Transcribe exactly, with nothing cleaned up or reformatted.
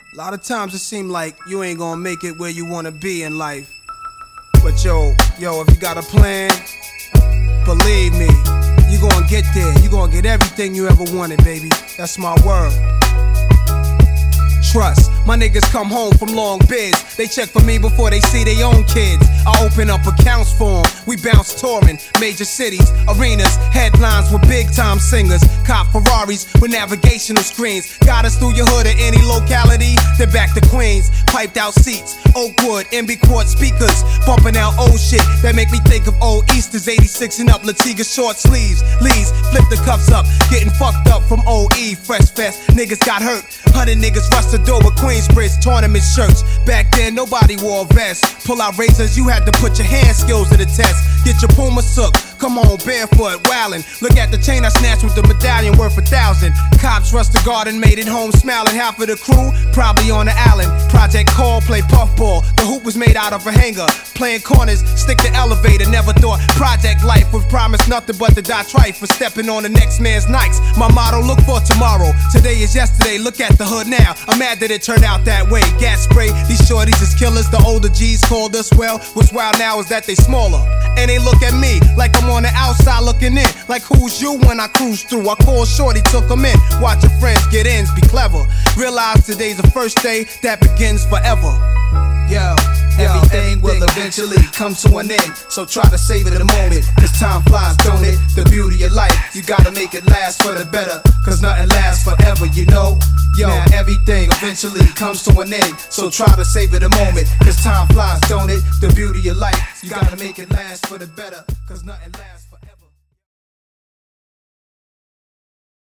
A lot of times it seem like you ain't gonna make it where you wanna be in life. But yo, yo, if you got a plan, believe me, you gonna get there. You gonna get everything you ever wanted, baby. That's my word. Trust, my niggas come home from long bids. They check for me before they see their own kids. I open up accounts for them. We bounce touring, major cities, arenas, headlines with big time singers. Cop Ferraris with navigational screens. Got us through your hood at any locality. Then back to Queens, piped out seats, Oakwood, M B Court speakers, bumping out old shit that make me think of old Easters. eighty-six and up, Latiga short sleeves. Lees, flip the cuffs up, getting fucked up from O E. Fresh Fest, niggas got hurt. Hundred niggas rushed the door with Queensbridge tournament shirts. Back then, nobody wore vests. Pull out razors, you had to put your hand skills to the test. Get your Puma sook, come on, barefoot, wildin'. Look at the chain I snatched with the medallion worth a thousand. Cops rushed the garden, made it home smiling. Half of the crew, probably on the island. Project Call, play puffball. The hoop was made out of a hanger. Playing corners, stick the elevator. Never thought project life would promise nothing but to die trite for stepping on the next man's nights. My motto, look for tomorrow. Today is yesterday, look at the hood now. I'm mad that it turned out that way. Gas spray, these shorties is killers. The older G's called us well. What's wild now is that they smaller. And they look at me like I'm on the outside looking in. Like who's you when I cruise through? I call shorty, took them in. Watch your friends get ins, be clever. Realize today's the first day that begins forever. Yo, everything will eventually come to an end, so try to save it a moment, cause time flies, don't it? The beauty of life, you gotta make it last for the better, cause nothing lasts forever, you know? Yo, now everything eventually comes to an end, so try to save it a moment, cause time flies, don't it? The beauty of life, you gotta make it last for the better, cause nothing lasts.